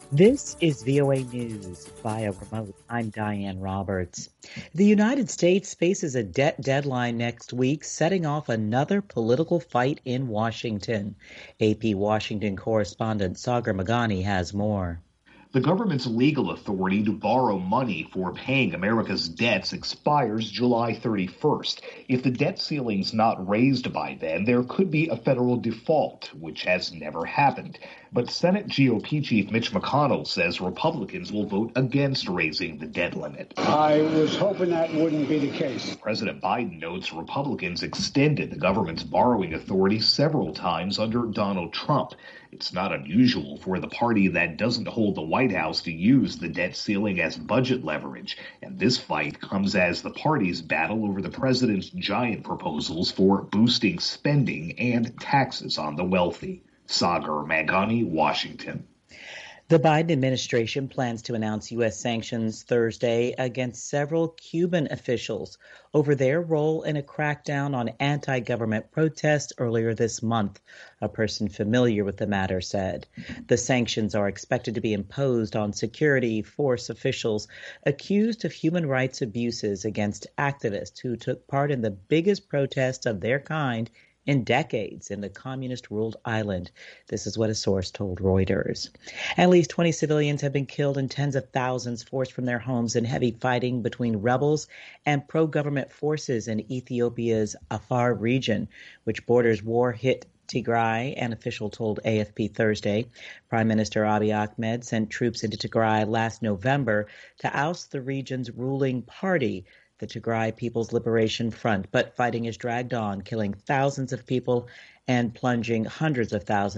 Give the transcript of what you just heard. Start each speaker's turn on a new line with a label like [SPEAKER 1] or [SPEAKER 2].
[SPEAKER 1] This is VOA News via remote. I'm Diane Roberts. The United States faces a debt deadline next week, setting off another political fight in Washington. AP Washington correspondent Sagar Magani has more.
[SPEAKER 2] The government's legal authority to borrow money for paying America's debts expires July 31st. If the debt ceiling's not raised by then, there could be a federal default, which has never happened. But Senate GOP Chief Mitch McConnell says Republicans will vote against raising the debt limit.
[SPEAKER 3] I was hoping that wouldn't be the case.
[SPEAKER 2] President Biden notes Republicans extended the government's borrowing authority several times under Donald Trump. It's not unusual for the party that doesn't hold the White House to use the debt ceiling as budget leverage. And this fight comes as the parties battle over the president's giant proposals for boosting spending and taxes on the wealthy. Sagar Magani, Washington.
[SPEAKER 1] The Biden administration plans to announce U.S. sanctions Thursday against several Cuban officials over their role in a crackdown on anti-government protests earlier this month, a person familiar with the matter said. The sanctions are expected to be imposed on security force officials accused of human rights abuses against activists who took part in the biggest protest of their kind in decades in the communist-ruled island. This is what a source told Reuters. At least 20 civilians have been killed and tens of thousands forced from their homes in heavy fighting between rebels and pro-government forces in Ethiopia's Afar region, which borders war-hit Tigray, an official told AFP Thursday. Prime Minister Abiy Ahmed sent troops into Tigray last November to oust the region's ruling party, the Tigray People's Liberation Front, but fighting is dragged on, killing thousands of people and plunging hundreds of thousands